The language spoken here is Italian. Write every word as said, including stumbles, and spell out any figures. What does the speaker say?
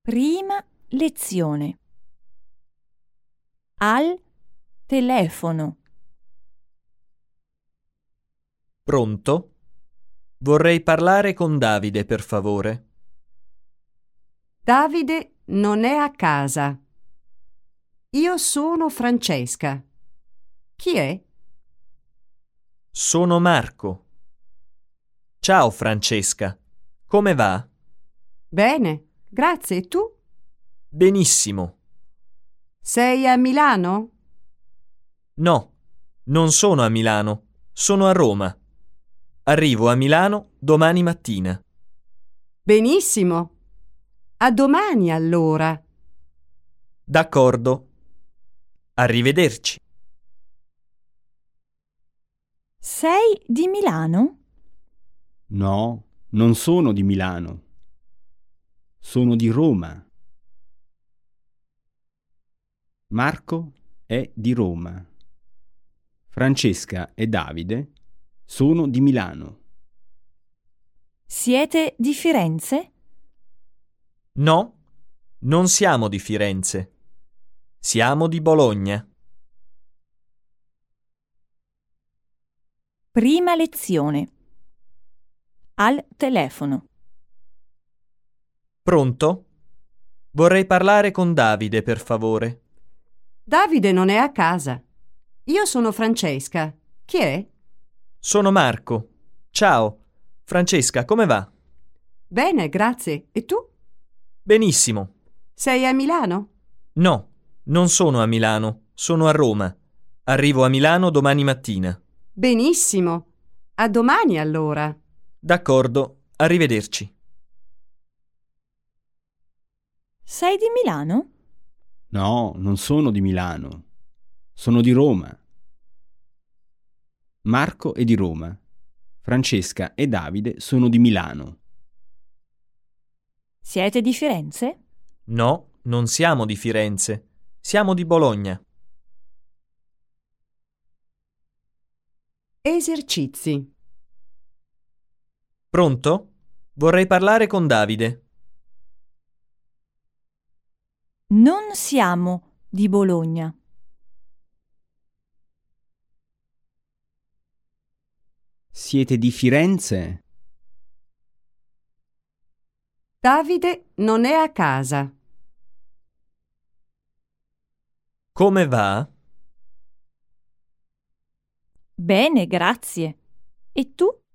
Prima lezione. Al telefono. Pronto? Vorrei parlare con Davide, per favore. Davide non è a casa. Io sono Francesca. Chi è? Sono Marco. Ciao Francesca, come va? Bene, grazie. E tu? Benissimo. Sei a Milano? No, non sono a Milano, sono a Roma. Arrivo a Milano domani mattina. Benissimo. A domani allora. D'accordo. Arrivederci. Sei di Milano? No, non sono di Milano. Sono di Roma. Marco è di Roma. Francesca e Davide sono di Milano. Siete di Firenze? No, non siamo di Firenze. Siamo di Bologna. Prima lezione. Al telefono. Pronto? Vorrei parlare con Davide, per favore. Davide non è a casa. Io sono Francesca. Chi è? Sono Marco. Ciao. Francesca, come va? Bene, grazie. E tu? Benissimo. Sei a Milano? No, non sono a Milano, sono a Roma. Arrivo a Milano domani mattina. Benissimo. A domani allora. D'accordo, arrivederci. Sei di Milano? No, non sono di Milano. Sono di Roma. Marco è di Roma. Francesca e Davide sono di Milano. Siete di Firenze? No, non siamo di Firenze. Siamo di Bologna. Esercizi. Pronto? Vorrei parlare con Davide. Non siamo di Bologna. Siete di Firenze? Davide non è a casa. Come va? Bene, grazie. E tu?